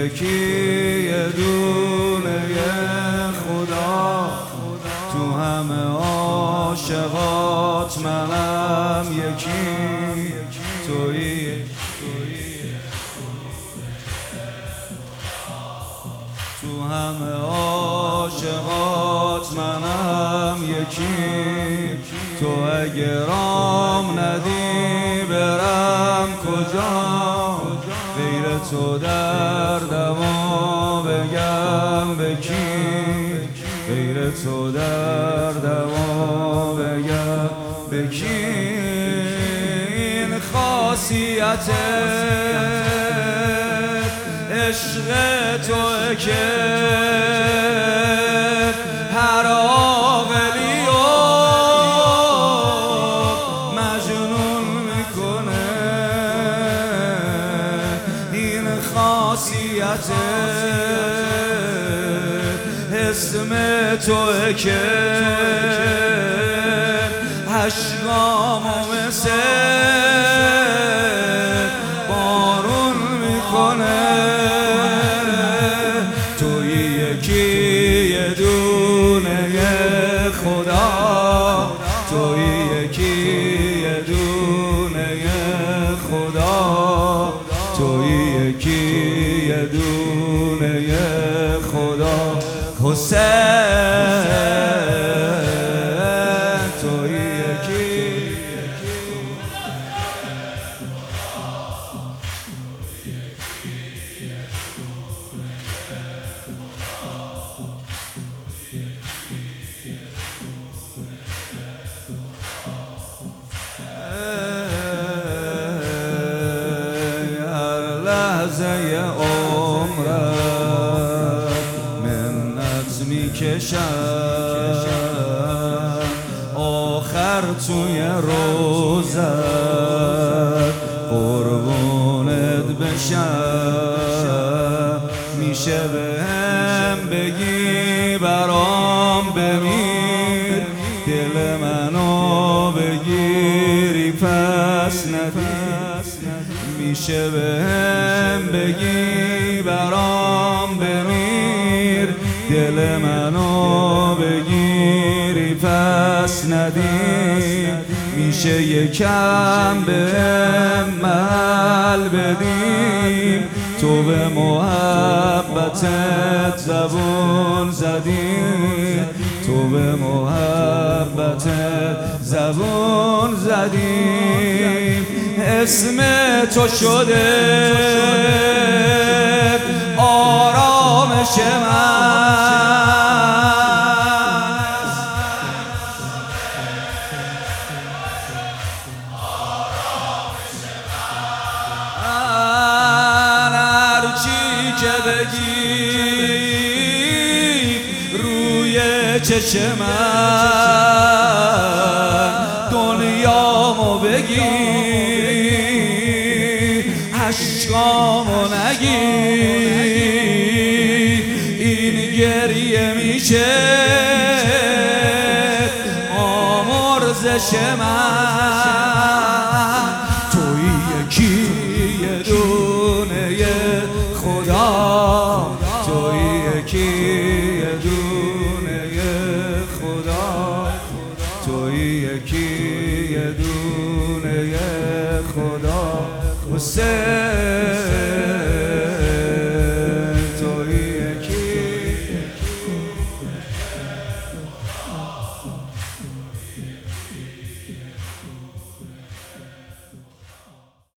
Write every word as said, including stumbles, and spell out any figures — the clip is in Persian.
یکی یه دونه خدا، تو همه عاشقات منم یکی، تویی تو همه عاشقات منم یکی. تو اگه رام ندی برم کجا، غیر تو در دوا بگم به کی، غیر تو در دوا بگم به کی. این خاصیت عشق توئه که هر عاقلی رو مجنون میکنه. این خاصیت اسم توئه که اشکامو مثل بارون میکنه. تویی یکی یه دونه خدا، تویی یکی یه دونه خدا، تویی یکی یه دونه خدا. حسین تویی یکی هر لحظه عمرم منت میکشم، آخر توی روزت قربونت بشم. میشه بهم بگی برام بمیر، دل منو بگیری پس ندی. میشه بهم بگی برام بمیر، دل منو بگیری پس ندی. میشه یکم بهم محل بدیم، تو به محبتت زبون زدی، تو به محبتت زبون زدی. اسم تو شده آرامش من، هرچی که بگی روی چشم من، دنیامو بگی اشکامو نگی. این گریه میشه آمرزش من. تویی یکی یه دونه خدا، تویی یکی یه دونه خدا، تویی یکی یه دونه خدا. حسین